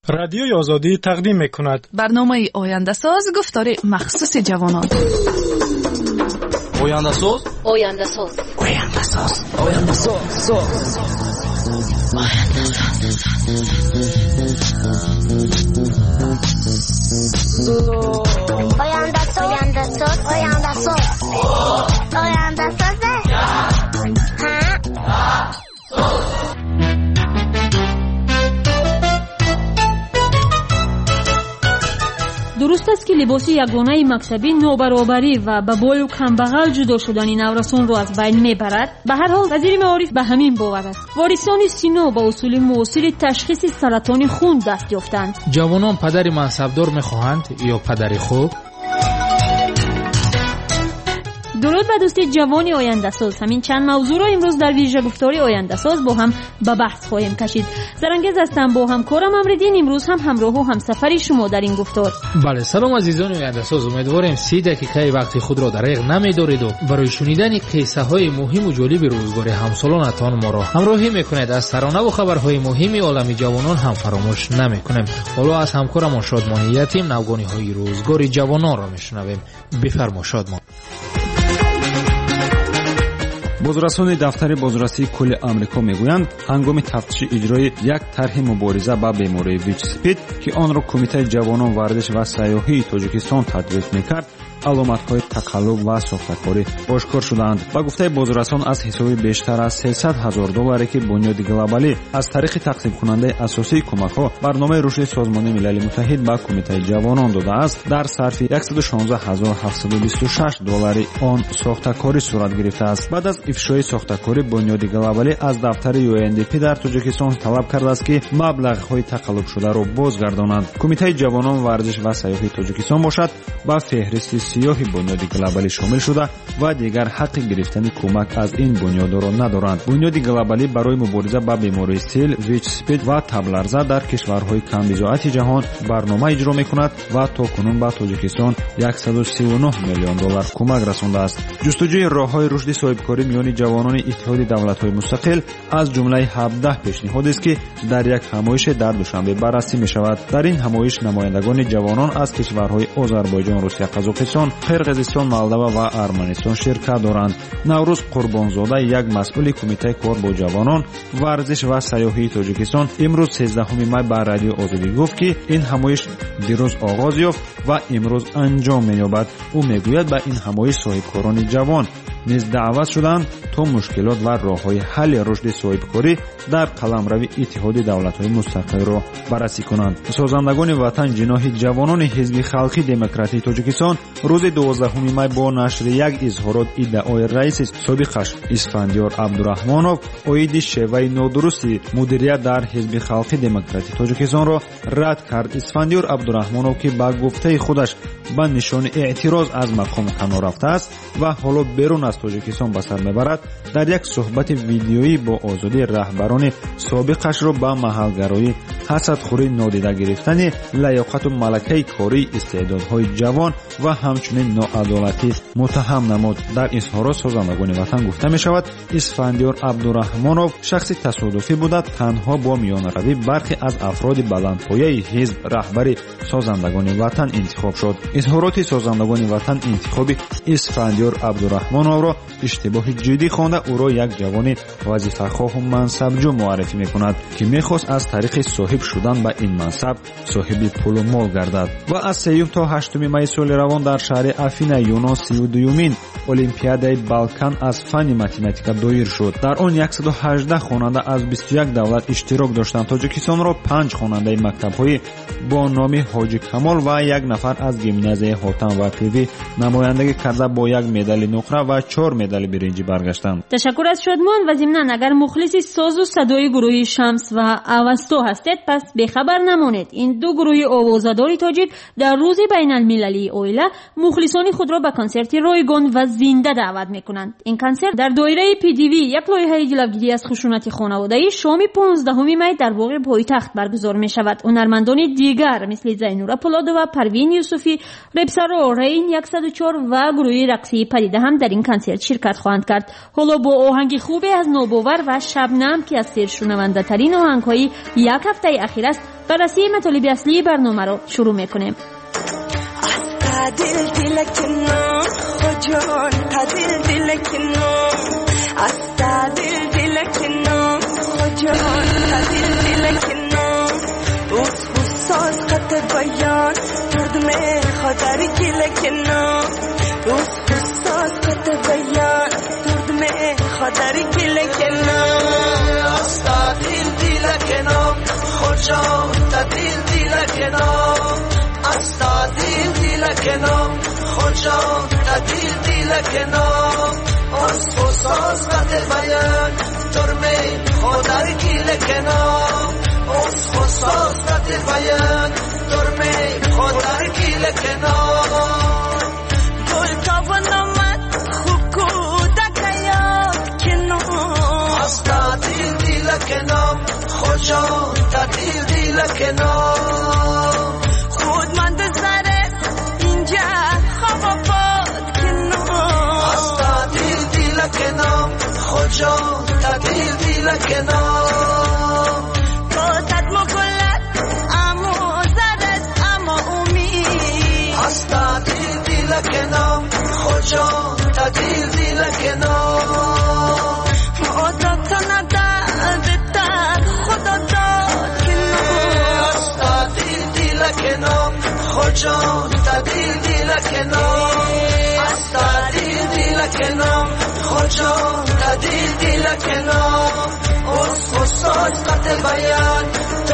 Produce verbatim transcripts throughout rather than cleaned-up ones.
رادیوی آزادی تقدیم می‌کند برنامه آینده ساز گفتار مخصوص جوانان. آینده ساز آینده ساز آینده ساز آینده ساز آینده ساز آینده ساز آینده ساز آینده ساز дуруст аст ки либоси ягонаи мактабӣ нобаробарӣ ва ба бою камбағал ҷудо шудани наврасонро аз байн мебарад. ба ҳар ҳол вазири маориф ба ҳамин бовар аст. ворисони сино ба усули муосири ташхиси саратони хун даст ёфтанд. ҷавонон падари мансабдор мехоҳанд ё падари хуб? дуруд ба дӯсти ҷавони ояндасоз. ҳамин чанд мавзӯъро имрӯз дар вижа гуфтори ояндасоз бо ҳам ба баҳс хоҳем кашид. зарангез ҳастам, бо ҳамкорам Амриддин имрӯз ҳам ҳамроҳу ҳамсафари шумо дар ин гуфтор. бале, салом азизони ояндасоз, умедворем си дақиқаи вақти худро дариқ намедориду барои шунидани қиссаҳои муҳиму ҷолиби рӯзгори ҳамсолонатон моро ҳамроҳӣ мекунед. аз саронаву хабарҳои муҳими олами ҷавонон ҳам фаромӯш намекунем. ҳоло аз ҳамкорамон Шодмони Ятим навгониҳои рӯзгори ҷавононро мешунавем. бифармо Шодмон. бозрасони дафтари бозрасии кулли амрико мегӯянд, ҳангоми тафтиши иҷрои як тарҳи мубориза ба бемории вич-спид ки онро кумитаи ҷавонон варзиш ва сайёҳии Тоҷикистон тадбиқ мекард, аломатҳои тақаллуб ва сохтакорӣ ошкор шуданд. ба гуфтаи бозрасон, аз ҳисоби бештар аз сесад ҳазор долларе ки бунёди глобалӣ аз тариқи тақсимкунандаи асосии кӯмакҳо барномаи рушди созмони милали муттаҳид ба кумитаи ҷавонон додааст, дар сарфи яксаду шонздаҳ ҳазор ҳафтсаду бисту шаш доллари он сохтакорӣ сурат гирифтааст. баъд аз ифшои сохтакорӣ, бунёди глобалӣ аз дафтари ю эн ди пи дар Тоҷикистон талаб кардааст ки маблағҳои тақаллубшударо бозгардонанд. кумитаи ҷавонон варзиш ва сайёҳии Тоҷикистон бошад ба феҳристи сиёҳи бунёди глобалӣ шомил шуда ва дигар ҳаққи гирифтани кӯмак аз ин бунёдро надоранд. бунёди глобалӣ барои мубориза ба бемории сил, вич-спид ва табларза дар кишварҳои камбизоати ҷаҳон барнома иҷро мекунад ва то кунун ба Тоҷикистон яксаду сиву нӯҳ миллион доллар кӯмак расондааст. ҷустуҷӯи роҳҳои рушди соҳибкорӣ миёни ҷавонони иттиҳоди давлатҳои мустақил аз ҷумлаи ҳабдаҳ пешниҳодест ки дар як ҳамоише дар душанбе баррасӣ мешавад. дар ин ҳамоиш намояндагони ҷавонон аз кишварҳои Озарбойҷон, Русия, Қазоқистон, Қирғизистон, Молдова ва Арманистон ширкат доранд. Наврӯз Қурбонзода, як масъули кумитаи кор бо ҷавонон, варзиш ва сайёҳии Тоҷикистон, имрӯз сезддаҳуми май ба Радио Озодӣ гуфт ки ин ҳамоиш дирӯз оғоз ёфт ва имрӯз анҷом меёбад. ӯ мегӯяд ба ин ҳамоиш соҳибкорони ҷавон низ даъват шуданд то мушкилот ва роҳҳои ҳалли рушди соҳибкорӣ дар қаламрави иттиҳоди давлатҳои мустақилро баррасӣ кунанд. созандагони ватан ҷиноҳи ҷавонони ҳизби халқи демократии Тоҷикистон рӯзи дувоздаҳуми май бо нашри як изҳорот иддаои раиси собиқаш Исфандиёр Абдураҳмонов оиди шеваи нодурусти мудирият дар ҳизби халқи демократии Тоҷикистонро рад кард. Исфандиёр Абдураҳмонов, ки ба гуфтаи худаш ба нишони эътироз аз мақом канор рафтааст ва ҳоло берун аз Тоҷикистон ба сар мебарад, дар як суҳбати видеоӣ бо озодӣ раҳбарони собиқашро ба маҳалгароӣ, ҳасадхӯрӣ, нодида гирифтани лаёқату малакаи кории истеъдодҳои ҷавон ва ҳамчунин ноадолатӣ муттаҳам намуд. дар изҳорот созандагони ватан гуфта мешавад, Исфандиёр Абдураҳмонов шахси тасодуфӣ буда танҳо бо миёнаравӣ бархе аз афроди баландпояи ҳизб раҳбари созандагони ватан интихоб шуд. изҳороти созандагони ватан интихоби Исфандиёр Абдураҳмоновро иштибоҳи ҷиддӣ хонда, ӯро як ҷавони вазифахоҳу мансабҷӯ муаррифӣ мекунад, ки мехост аз тариқи соҳиб шудан ба ин мансаб соҳиби пулу мол гардад. ва аз сеюм то ҳаштуми майи соли равон дар шаҳри Афина, Юнон, сию дуюмин олимпиадаи Балкан аз фанни математика доир шуд. дар он яксаду ҳаждаҳ хонанда аз бисту як давлат иштирок доштанд. Тоҷикистонро панҷ хонандаи мактабҳои бо номи Ҳоҷи Камол ва як нафар аз гимназияи Ҳотам ва Пиви намояндагӣ карда бо як медали нуқра ва чор медали биринҷӣ баргаштанд. ташаккур аз Шодмон. ва зимнан агар мухлиси созу садои гурӯҳи Шамс ва Авасто ҳастед, пас бехабар намонед. ин ду гурӯҳи овозадори тоҷик дар рӯзи байналмилалии оила мухлисони худро ба консерти ройгон ва зинда даъват мекунанд. ин консерт дар доираи пи ди ви, як лоиҳаи ҷилавгирӣ аз хушунати хонаводаӣ, шоми понздаҳуми май дар боғи пойтахт баргузор мешавад. ҳунармандони дигар мисли Зайнура Пулодова, Парвин Юсуфӣ, Репсаро Рейн яксаду чор ва гурӯҳи рақсии Падида ҳам дар ин консерт کنسرت شرکت خواهند کرد. حالا با آهنگ خوبی از نوباور و شبنم که از سرشنونده ترین آهنگ‌های یک هفته اخیر است، بررسی مطالب اصلی برنامه را شروع می‌کنیم. دل دل کنم خجان دل دل کنم استا دل دل کنم خجان دل دل کنم اوس حساس قط بیان درد میں خاطر گل کنم اوس حساس قط بیان درد میں خاطر گل کنم استا دل دل کنم خجان دل دل کنم استا دل دل کنم خجان دل دل کنم از حساس قط بیان درد خاطر گل کنم از حساس قط بیان درد خاطر گل کنم گل تابان آمد خوب کودک یاد کنم استا دل دل کنم خجان دل دل کنم خود من دزاره اینجا خواب باد کنم استا دل دل کنم خجان دل دل کنم بادت مگلت اما زرد اما امید استا دل دل کنم خجان دل دل کنم مادت نداد در خدا داد کنم استا دل دل کنم خجان دل دل کنم استا دل دل کنم خجان دل دل کنم از حساس قط بیان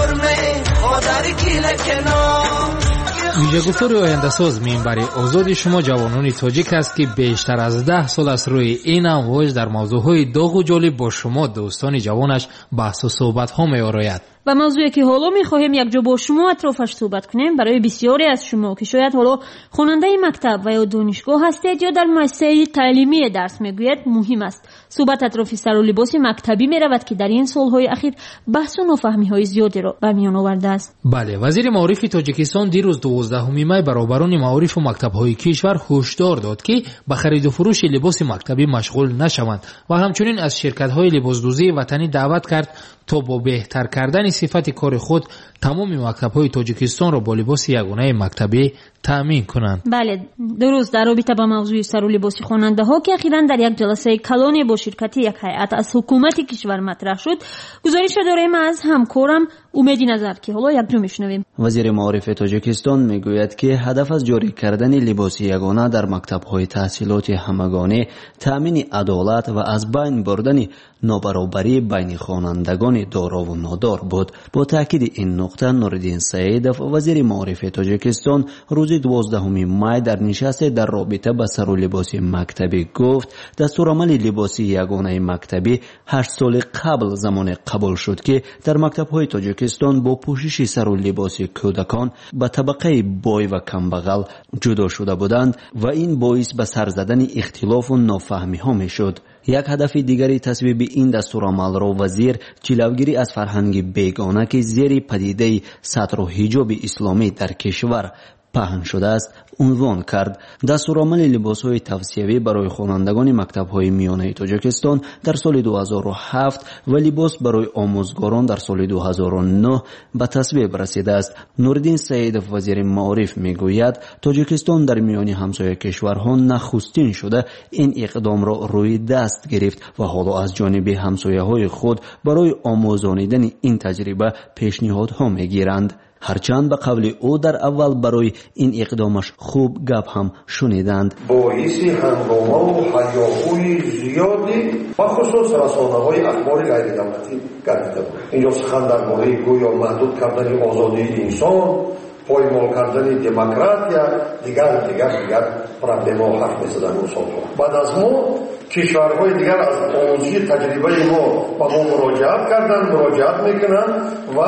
درد خاطر گل کنم. ویژه گفتار آینده ساز منبر آزاد شما جوانان تاجیک است که بیشتر از ده سال است روی این امواج در موضوعهای داغ و جالب با شما دوستان جوانش بحث و صحبت ها می آراید. و موضوعی که حالا می‌خواهیم یک جا با شما اطرافش صحبت کنیم برای بسیاری از شما که شاید حالا خواننده مکتب و یا دانشگاه هستید یا در مؤسسه تعلیمی درس می‌گویید مهم است. صحبت اطراف سر و لباس مکتبی می‌رود که در این سال‌های اخیر بحث و نافهمی‌های زیادی را به میان آورده است. بله، وزیر معارف تاجیکستان دیروز دوازدهم می برابران معارف و مکتب‌های کشور هشدار داد که به خرید و فروش لباس مکتبی مشغول نشوند و همچنین از شرکت‌های لباسدوزی وطنی دعوت کرد تا با بهتر کردن صفت کار خود تمام مکتب‌های تاجیکستان را با لباس یگانه مکتبی تأمین کنند. بله، درست. در رابطه با موضوع سر و لباس خواننده‌ها که اخیراً در یک جلسه کلان با شرکت یک هیئت از حکومت کشور مطرح شد، گزارش داریم از همکارم امیدی نظر که حالا یک جا میشنویم. وزیر معارف تاجیکستان میگوید که هدف از جاری کردن لباس یگانه در مکتب‌های تحصیلات همگانی تأمین عدالت و از بین بردن نابرابری بین خوانندگان دارا و نادار بود. با تاکید این نقطه نوردین سعیدов وزیر معارف تاجیکستان روز دوازدهم می در نشست در رابطه با سر و لباس مکتبی گفت دستورالعمل لباس یگانه مکتبی هشت سال قبل زمان قبول شد که در مکتب‌های تاجیکستان با پوشش سر و لباس کودکان به طبقه بای و کمبغل جدا شده بودند و این باعث به سر زدن اختلاف و نافهمی ها می شد. یک هدف دیگری تصویب این دستورالعمل را وزیر جلوگیری از فرهنگ بیگانه که زیر پدیده ستر و حجاب اسلامی در کشور پهن شده است عنوان کرد. دستورالعمل لباس‌های توصیوی برای خوانندگان مکتب‌های میانه تاجیکستان در سال دو هزار و هفت و لباس برای آموزگاران در سال دو هزار و نه به تصویب رسیده است. نوردین سعیدов وزیر معارف میگوید تاجیکستان در میان همسایه کشورها نخستین شده این اقدام را روی دست گرفت و حالا از جانب همسایه‌های خود برای آموزانیدن این تجربه پیشنهادها میگیرند. هرچند به قول او در اول برای این اقدامش خوب گپ هم شنیدند. باعث هنگامه و هیاهوی زیادی و خصوص رسانه‌های اخبار غیر دولتی گردیده بود. اینجا سخن درباره گویا محدود کردن آزادی انسان، پایمال کردن دموکراسی، دیگر دیگر دیگر پرابلم‌ها حرف می‌زدن اون سال‌ها. بعد از ما کشورهای دیگر از آموزش تجربه ما با ما مراجعت کردن، مراجعت میکنن و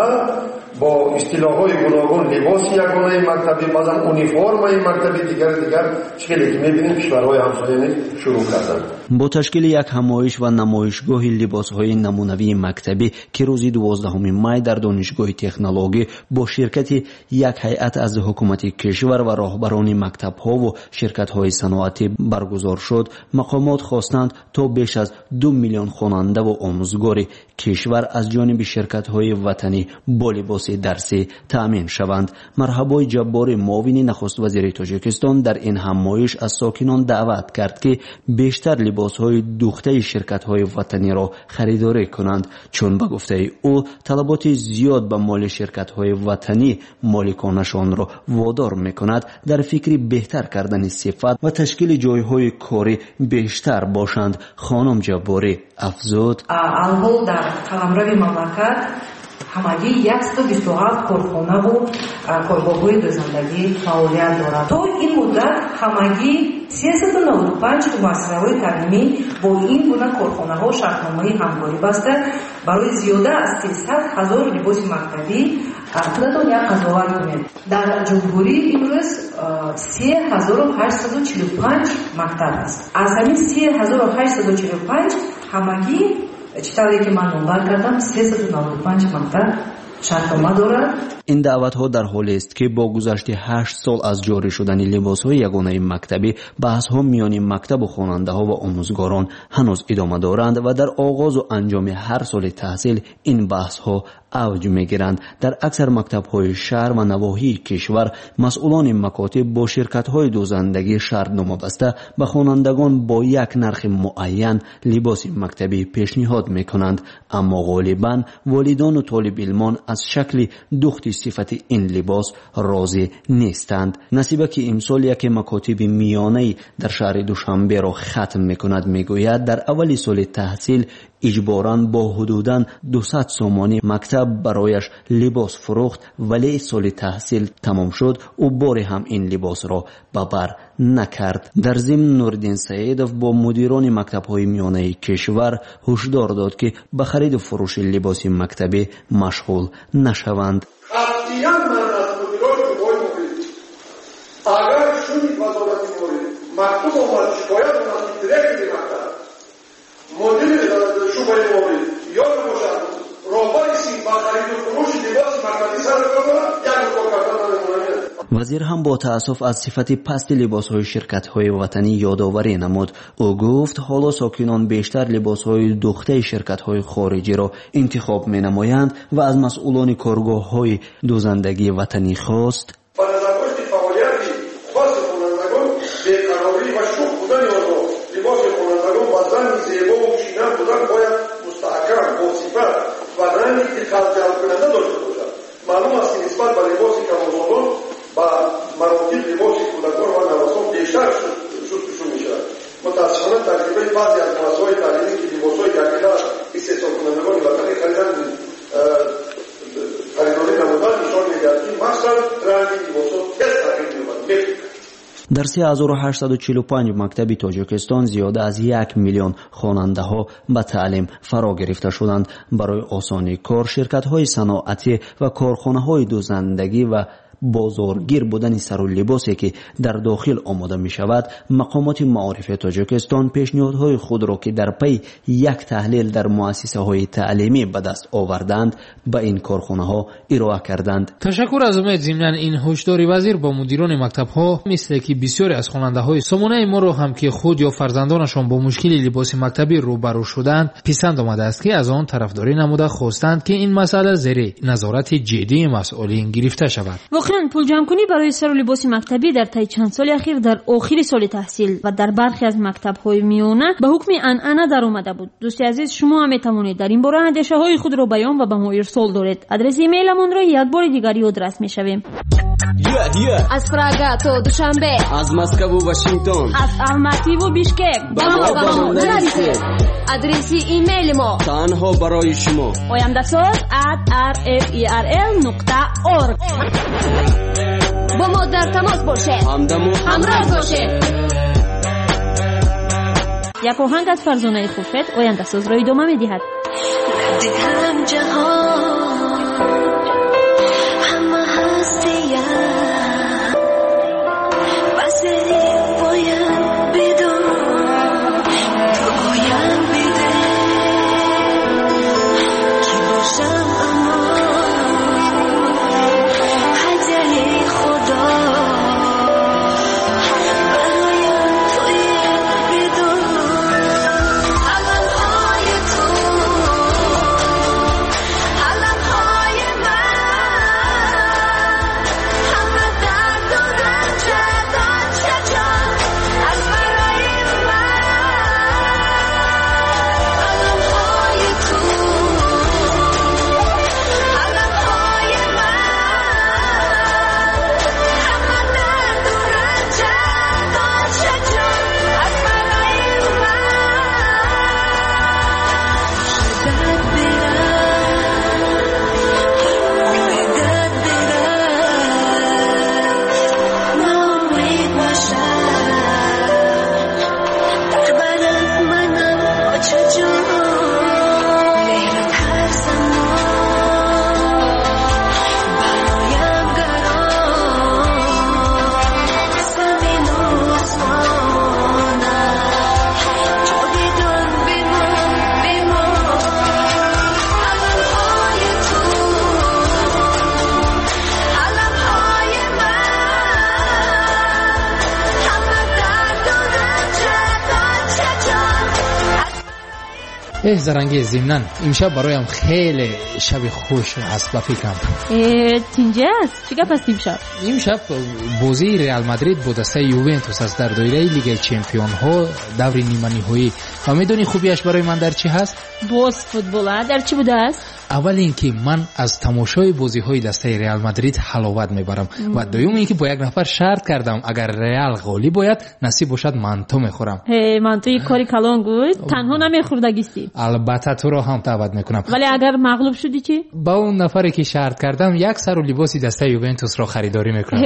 با اصطلاح‌های گوناگون لباس یگانه مکتبی، مثلا اونیفرم مکتبی دیگر دیگر چیزی که می‌بینیم کشورهای همسایه شروع کردن. با تشکیل یک همایش و نمایشگاه لباسهای نمونوی مکتبی که روز دوازدهم می در دانشگاه تکنولوژی با شرکت یک هیئت از حکومت کشور و راهبران مکتب‌ها و شرکت‌های صنعتی برگزار شد، مقامات خواستند تا بیش از دو میلیون خواننده و آموزگار کشور از جانب شرکت‌های وطنی با لباس درسی تأمین شوند. مرحبای جبار معاون نخست وزیر تاجیکستان در این همایش از ساکنان دعوت کرد که بیشتر لباس‌های دوخته شرکت‌های وطنی را خریداری کنند، چون به گفته او طلبات زیاد به مال شرکت‌های وطنی مالکانشان را وادار می‌کند در فکر بهتر کردن صفت و تشکیل جایهای کاری بیشتر باشند. خانم جباری افزود: الحال در قلمرو مملکت ҳамагӣ яксад و بیست و هفت корхона ва коргоҳҳои дӯзандагӣ фаъолият дорад. то ин муддат ҳамагӣ сесад و نود و پنج муассисаҳои таълимӣ бо ин гуна корхонаҳо шартномаи ҳамкорӣ баста барои зиёда аз сесад ҳазор либоси мактабӣ худатон як қазоват кунед. дар ҷумҳурӣ имрӯз се ҳазору ҳаштсаду чилу панҷ мактаб аст. аз ҳамин се ҳазору ҳаштсаду чилу панҷ ҳамагӣ читаве ки ман номбар кардам сесад و نود و پنج мактаб шартнома дорад. این دعوت ها در حالی است که با گذشت هشت سال از جاری شدن لباس های یگانه مکتبی بحث ها میان مکتب و خواننده ها و آموزگاران هنوز ادامه دارند و در آغاز و انجام هر سال تحصیل این بحث ها اوج میگیرند. در اکثر مکتب های شهر و نواحی کشور مسئولان مکاتب با شرکت های دوزندگی شرطنامه بسته به خوانندگان با یک نرخ معین لباس مکتبی پیشنهاد میکنند، اما غالبا والدان و طالب علمان از شکل دوخت صفت این لباس راضی نیستند. نصیبه که امسال یک مکاتب میانه در شهر دوشنبه را ختم میکند میگوید در اول سال تحصیل اجباراً با حدوداً دویست سومانی مکتب برایش لباس فروخت، ولی سال تحصیل تمام شد او بار هم این لباس را به بر نکرد. در ضمن نوردین سعیدов با مدیران مکتب‌های میانه کشور هشدار داد که به خرید و فروش لباس مکتبی مشغول نشوند. قطعاً من از مدیران شعبه‌های مختلف اگر شونی وزارتی مورد مکتوب اومد شکایت اومد دیرکت مکتب مدیر شعبه مورد یا باشد راهبری با خرید و فروش لباس مکتبی سر بکنه یک کار کردن نمی‌مونه. وزیر هم با تأسف از صفت پست لباس‌های شرکت‌های وطنی یادآوری نمود. او گفت حالا ساکنان بیشتر لباس‌های دوخته شرکت‌های خارجی را انتخاب می‌نمایند و از مسئولان کارگاه‌های دوزندگی وطنی خواست با نظرگذشت فعالیت خاص خوانندگان بی‌قراری و شوخ بودن آنها لباس خوانندگان با زن زیبا و شیرین بودن باید مستحکم با صفت و رنگی که جلب کننده داشته باشد. معلوم است که نسبت به لباس کم‌آزادان با مراتب لباس کودکان و نوزادان بیشتر شستشو می‌شود. متأسفانه تجربه بعضی از مؤسسه‌های تعلیمی که لباس‌های یکدیگر استحصال کنندگان وطنی خریدن خریداری نمودن نشان می‌دهد که مثلا رنگ لباس‌ها تست تغییر می‌یابد. در سه هزار و هشتصد و چهل و پنج مکتب تاجیکستان زیاده از یک میلیون خواننده ها به تعلیم فرا گرفته شدند. برای آسانی کار شرکت های صنعتی و کارخانه های دوزندگی و بازارگیر بودن سر و لباسی که در داخل آماده می شود، مقامات معارف تاجیکستان پیشنهادهای خود را که در پی یک تحلیل در مؤسسه های تعلیمی به دست آوردند به این کارخانه ها ارائه کردند. تشکر از امید. ضمن این هشداری وزیر با مدیران مکتب ها مثل که بسیاری از خواننده های سامانه ما را هم که خود یا فرزندانشان با مشکل لباس مکتبی روبرو شدند پسند آمده است که از آن طرفداری نموده خواستند که این مسئله زیر نظارت جدی مسئولین گرفته شود. پول جمع کنی برای سر و لباس مکتبی در طی چند سال اخیر در آخر سال تحصیل و در برخی از مکتب‌های میانه به حکم عنعنه در آمده بود. دوستی عزیز، شما هم میتوانید در این باره اندیشه‌های خود را بیان و به ما ارسال دارید. آدرس ایمیلمون را یک بار دیگر یادداشت می‌شویم. Yeah, yeah. از پراگا تا دوشنبه، از مسکو و واشنگتن، از الماتی و بیشکک. با ما با ما نرسید. آدرس ایمیل ما تنها برای شما oyandasaz at r f e r l نقطه org. با ما در تماس باشه، همراه باشه. یک آهنگ از فرزانه خوفت oyandasaz را ادامه می‌دهد. دیدم جهان همه هستیم واسه باید بدون تو اه زرنگی زمنان امشب برایم خیلی شب خوش است با فکرم. اینجا است چی گپ است امشب؟ امشب بازی ریال مادرید با دسته یوونتوس است در دایره لیگ چمپیون ها دور نیمه نهایی. و میدونی خوبیش برای من در چی هست؟ باز فوتبال در چی بوده است؟ اول اینکه من از تماشای بازی های دسته ریال مادرید حلاوت میبرم و دوم اینکه با یک نفر شرط کردم اگر ریال غالب باید نصیب باشد مانتو میخورم. هی مانتو یک کاری کلان بود تنها نمیخوردگیستی؟ البته تو رو هم دعوت میکنم. ولی اگر مغلوب شدی چی؟ با اون نفری که شرط کردم یک سر و لباسی دسته یوونتوس رو خریداری میکنم.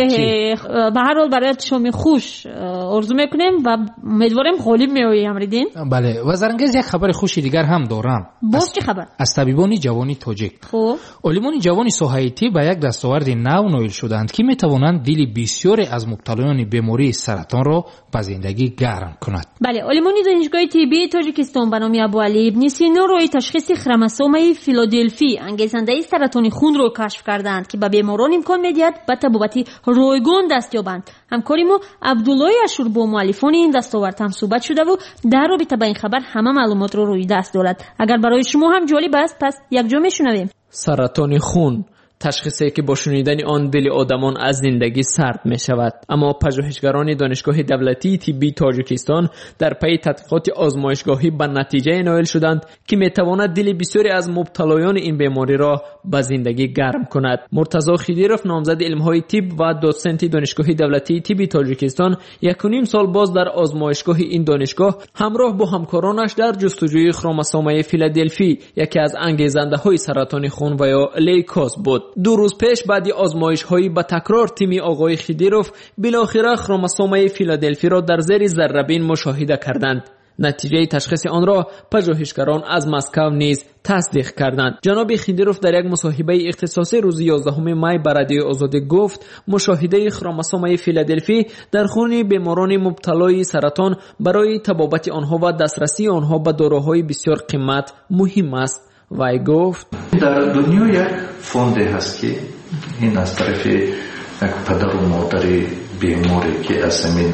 به هر حال برایت شام خوش آرزو میکنیم و امیدواریم غالب میایی امریدین. بله و زرنگز یک خبر خوشی دیگر هم دارم. باز چه خبر؟ از طبیبان جوانی تاجیک. خب علمان جوانی سوهایتی به یک دستاورد نو نائل شدند که میتوانند دل بسیاری از مبتلایان بیماری سرطان را به زندگی گرم کند. بله علمان دانشگاه طبی تاجیکستان به نام ابوعلی ابن سینا روی تشخیص خروموسوم فیلادلفی انگیزنده سرطان خون را کشف کردند که به بیماران امکان میدهد به طبابت رایگان دست یابند. همکاری ما عبدالله اشور با مؤلفان این دستاورد هم صحبت شده و در رابطه با این خبر همه معلومات را روی دست دارد. اگر برای شما هم جالب است پس یک جا میشنویم. سرطان خون تشخیصی که با شنیدن آن دل آدمان از زندگی سرد می شود. اما پژوهشگران دانشگاه دولتی طبی تاجیکستان در پی تحقیقات آزمایشگاهی به نتیجه نائل شدند که می تواند دل بسیاری از مبتلایان این بیماری را به زندگی گرم کند. مرتضی خیدیروف نامزد علم‌های طب و دوسنت دانشگاه دولتی طبی تاجیکستان یک و نیم سال باز در آزمایشگاه این دانشگاه همراه با همکارانش در جستجوی خروموسوم فیلادلفی یکی از انگیزنده‌های سرطان خون و یا لیوکوز بود. دو روز پیش بعد آزمایش‌هایی با تکرار تیم آقای خیدیروف بالاخره خروموسوم فیلادلفی را در زیر ذره‌بین مشاهده کردند. نتیجه تشخیص آن را پژوهشگران از مسکو نیز تصدیق کردند. جناب خیدیروف در یک مصاحبه اختصاصی روز یازدهم می بر رادیو آزادی گفت مشاهده خروموسوم فیلادلفی در خون بیماران مبتلای سرطان برای طبابت آنها و دسترسی آنها به داروهای بسیار قیمت مهم است. وای گفت در دنیا یک فوند هست که این از طرف یک پدر و مادر بیماری که از همین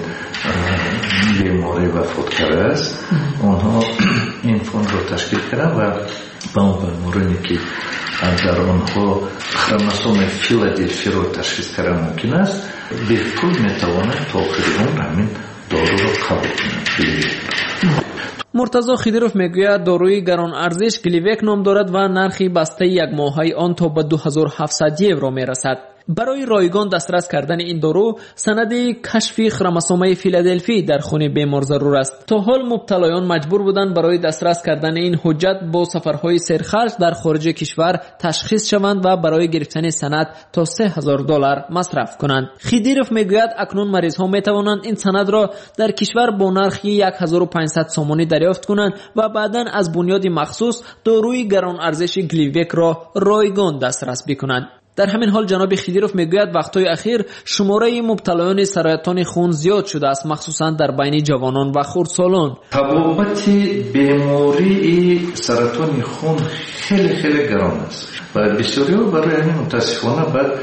بیماری وفات کرده است اونها این فوند رو تشکیل کردن و با اون بیمارانی که در آنها خروموسوم فیلادلفی رو تشخیص کردن ممکن است به پول میتواند تا آخر عمر همین دارو رو قبول کنند. مرتضی خیدیروف میگوید داروی گران ارزش گلیوک نام دارد و نرخی بسته یک ماهی آن تا به دو هزار و هفتصد یورو میرسد. برای رایگان دسترس کردن این دارو سند کشف خروموسوم فیلادلفی در خون بیمار ضرور است. تا حال مبتلایان مجبور بودند برای دسترس کردن این حجت با سفرهای سرخرج در خارج کشور تشخیص شوند و برای گرفتن سند تا سه هزار دلار مصرف کنند. خیدیروف میگوید اکنون مریض ها میتوانند این سند را در کشور با نرخ یک هزار و پانصد سومانی دریافت کنند و بعداً از بنیاد مخصوص داروی گران ارزش گلیوک را رایگان دسترس بکنند. در همین حال جناب خیدیروف میگوید وقتهای اخیر شماره مبتلایان سرطان خون زیاد شده است مخصوصا در بین جوانان و خردسالان. طبابت بیماری سرطان خون خیلی خیلی گران است و بسیاری ها برای همین متاسفانه بعد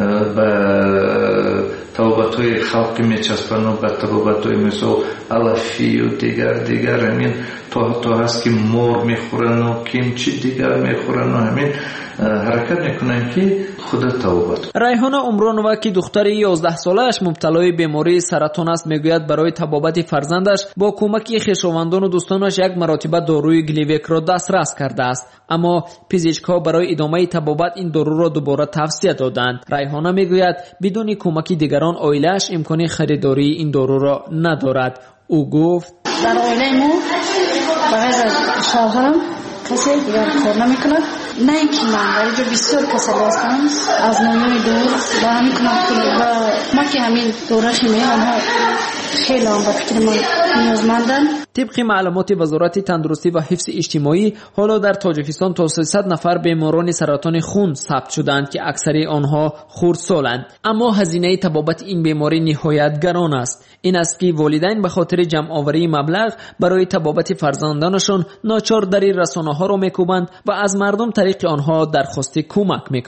به طبابت های خلقی میچسبن و به طبابت های مثل علفی و دیگر دیگر همین تا تا هست که مور میخورن و کیمچی دیگر میخورن و همین حرکت میکنن که خود طبابت. ریحانه عمرانова که دختر یازده سالش مبتلای بیماری سرطان است میگوید برای طبابت فرزندش با کمک خویشاوندان و دوستانش یک مرتبه داروی گلیوک را دسترس کرده است اما پزشک‌ها برای ادامه طبابت این دارو را دوباره توصیه دادند. ریحانه میگوید بدون کمک دیگران عائله‌اش امکان خریداری این دارو را ندارد. او گفت در عائله ما بغیر از شوهرم کسی دیگر کار نمی‌کند. نه اینکه من در اینجا بسیار کسل هستم از نوعی دور و همین کنم و ما که همین دورش میمیم آنها خیلی هم به فکر من نیازمندن. طبق معلومات وزارت تندرستی و حفظ اجتماعی حالا در تاجیکستان تا سیصد نفر بیماران سرطان خون ثبت شدند که اکثر آنها خردسالند. اما هزینه طبابت این بیماری نهایت گران است. این است که والدین به خاطر جمع آوری مبلغ برای طبابت فرزندانشان ناچار در رسانه‌ها را میکوبند و از مردم طریق آنها درخواست کمک میکنند.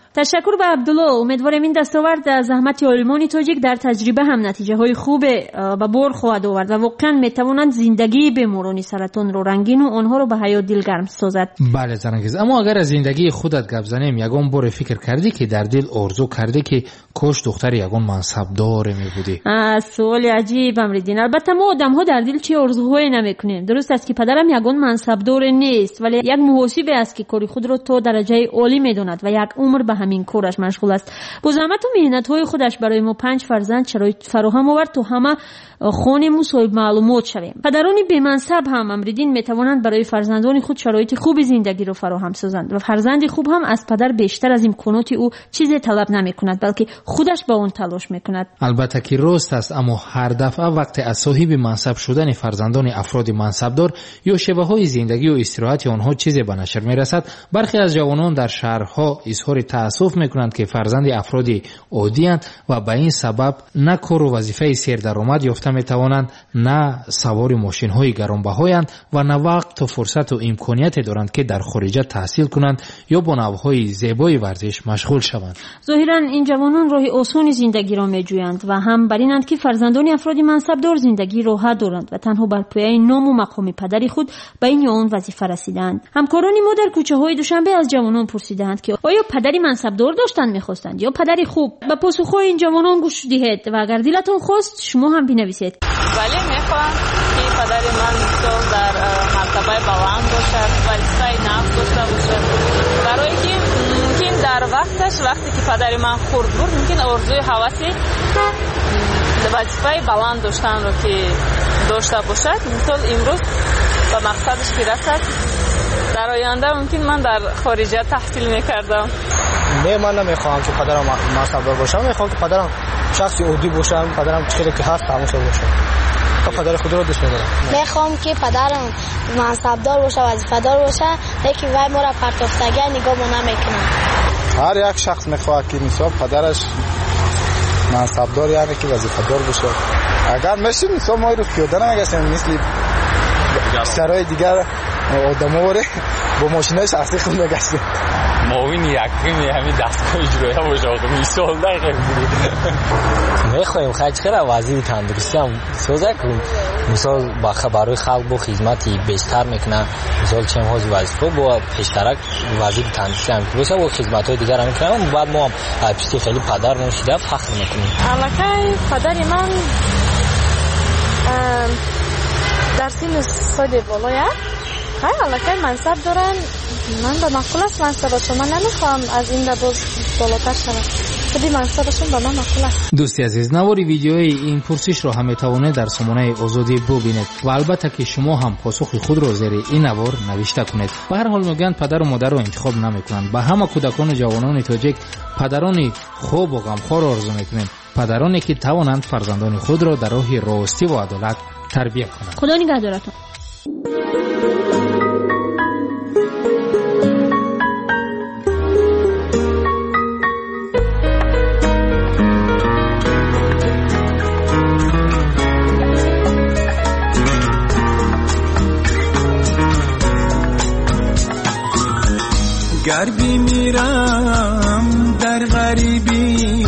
تشکر به عبدالله. امیدوارم این دستاورد از زحمت علمان تاجیک در تجربه هم نتیجه های خوب به بار خواهد آورد و واقعا میتوانند زندگی بیماران سرطان رو رنگین و آنها رو به حیات دلگرم سازد. بله زنگیز، اما اگر از زندگی خودت گپ زنیم، یگان بار فکر کردی که در دل آرزو کردی که کاش دختر یگان منصبدار می بودی؟ سوال عجیب امریدین. البته ما آدم ها در دل چه آرزوهایی نمیکنیم. درست است که پدرم یگان منصبدار نیست، ولی یک محاسب است که کاری خود را تا درجه عالی میداند و یک عمر به همین کارش مشغول است. با زحمت و محنت های خودش برای ما پنج فرزند شرایط فراهم آورد تا همه خانمون صاحب معلومات شویم. پدران بی منصب هم امریدین میتوانند برای فرزندان خود شرایط خوب زندگی را فراهم سازند و فرزند خوب هم از پدر بیشتر از امکانات او چیزی طلب نمیکند، بلکه خودش با اون تلاش میکند. البته که راست است، اما هر دفعه وقتی از صاحب منصب شدن فرزندان افراد منصبدار یا شیوه های زندگی و استراحت آنها چیزی به نشر میرسد، برخی از جوانان در شهرها اظهار تأسف میکنند که فرزند افراد عادی اند و به این سبب نه کار و وظیفه سردرآمد یافته میتوانند، نه سوار ماشین های گرانبهایند و نه وقت و فرصت و امکانیت دارند که در خارج تحصیل کنند یا با نوعهای زیبای ورزش مشغول شوند. ظاهرا این جوانان راه آسان زندگی را میجویند و هم بر اینند که فرزندان افراد منصبدار زندگی راحت دارند و تنها بر پایه نام و مقام پدری خود به این یا آن وظیفه رسیدند. همکاران ما در کوچه های دوشنبه از جوانان پرسیدند که آیا پدری منصبدار داشتن میخواستند یا پدری خوب؟ به پاسخهای این جوانان گوش دهید و اگر دلتون خواست شما هم بنویسید. ولی میخوام که پدر من در مرتبه بلند باشد، وظیفه نفس داشته باشد، برای که ممکن در وقتش وقتی که پدر من خرد بود ممکن آرزوی هوسی وظیفه بلند داشتن رو که داشته باشد، مثل امروز به مقصدش که رسد. در آینده ممکن من در خارجه تحصیل میکردم. نه، من نمیخوام که پدرم منصبدار باشه، میخوام که پدرم شخصی عادی باشه، پدرم چیزی که هست تماشا باشه. تا پدر خود رو دوست می‌دارم. میخوام که پدرم منصبدار باشه، وظیفه‌دار باشه، لیکن وای ما را پرتافتگی نگاه ما نمیکنه. هر یک شخص میخواد که مثلا پدرش منصبدار یعنی که وظیفه‌دار باشه. اگر میشه مثلا ما رو پیاده نمیگسیم مثل سرای دیگر آدم‌ها با ماشینای شخصی خود میگسیم. معاون یکمی همین دستگاه اجرایی باشه آقا مثال دقیقه بود. میخوایم خیلی خیلی وزیر تندرستی هم سازه کنیم، مثال با خبرهای خلق با خدمتی بیشتر میکنه، مثال چیم هاز وظیفه با پیشترک وزیر تندرستی هم که باشه و خدمت‌های دیگر هم میکنه. بعد ما هم پشتی خیلی پدر نشیده فخر میکنیم. علاقه پدر من در سن سال بالایه های علاقه منصب دارن. من به مقبول است منصبشون، من نمیخوام از این باز بالاتر شدم، خودی منصبشون به من مقبول است. دوستی عزیز، نواری ویدیوی این پرسش را هم میتوانید در سامانه آزادی ببینید و البته که شما هم پاسخ خود را زیر این نوار نوشته کنید. به هر حال میگن پدر و مادر را انتخاب نمیکنند. به همه کودکان و جوانان تاجیک پدران خوب و غمخوار آرزو میکنیم، پدرانی که توانند فرزندان خود را در راه راستی و عدالت تربیت کنند. خدا نگهدارتون. گر بمیرم در غریبی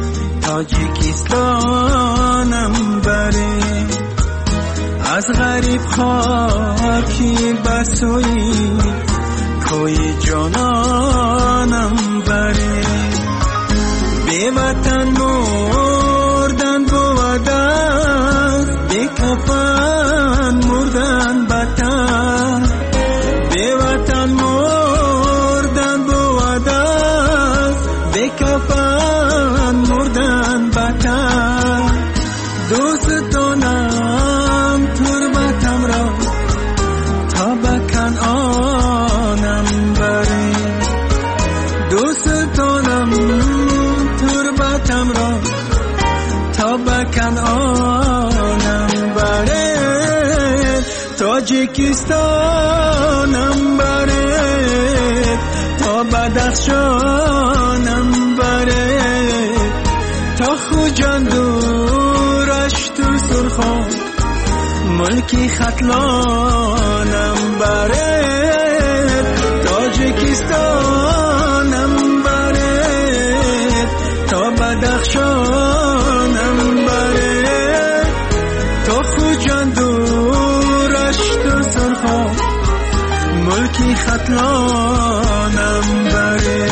تاجیکستانم بره، از غریب خاکی بسوی کوی جانانم بره. بی وطن مردن بود است، بی کفن مردن بتر. بی وطن مردن بود است، بی کفن مردن بتر. دوست دارم تربتم را تا به کنعانم بری. دوست دارم تربتم را تا به کنعانم بری. تاجیکستانم بری تا بدخشانم بری. تا خوجان دورش تو سرخان ملکی ختلانم بره. تاجیکستانم بره ختلانم بره.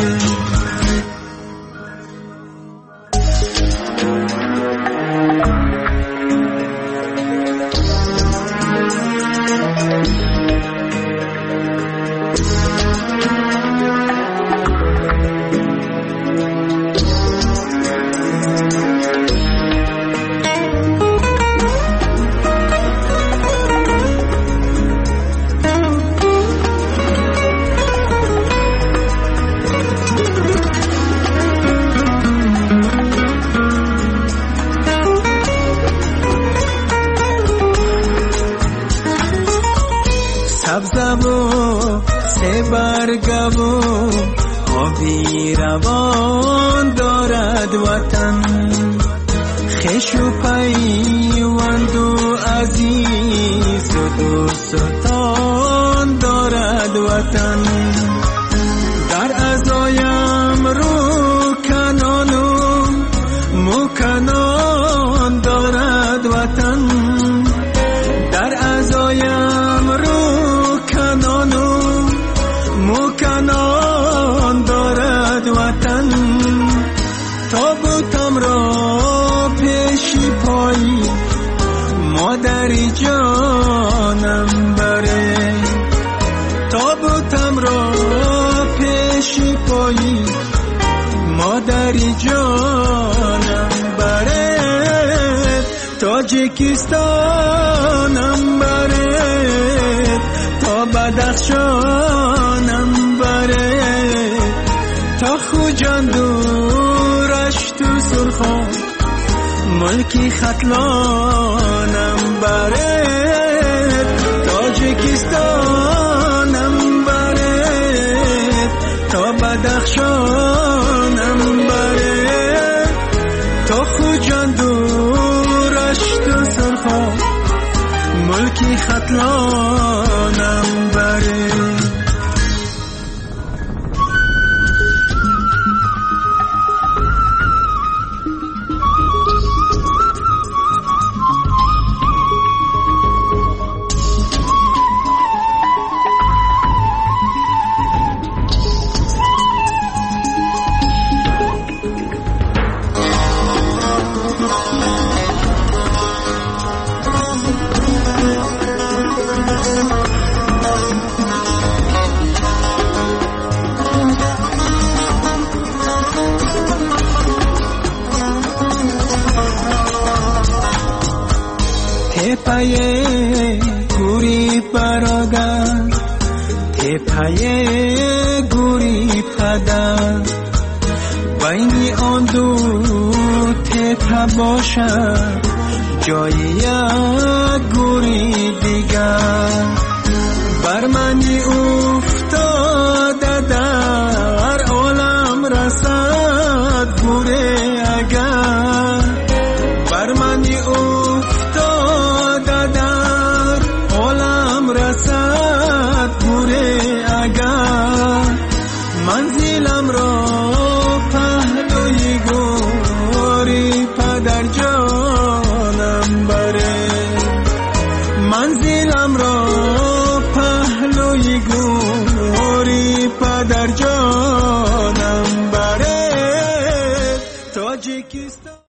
آبی روان دارد وطن، خش و پیوند و عزیز و دوستان دارد وطن. در عزایم رو کنان و مکنان دارد وطن، در عزایم رو کنان و مکنان دارد وطن. تابوتم را پیشی پایی مادری جانم بره، تابوتم را پیشی پایی مادری جانم بره. تاجیکستانم بره، تا بدخشانم بره، تا خوجان دورش تو سرخان ملکی ختلانم بره. تاجیکستانم بره، تا بدخشانم بره، تا خوجان دورش تو سرخان ملکی ختلانم بره. تپایه گوری برادر، تپایه گوری پدر، بین آن دو تپا باشد جای یک گوری دیگر. بر منی او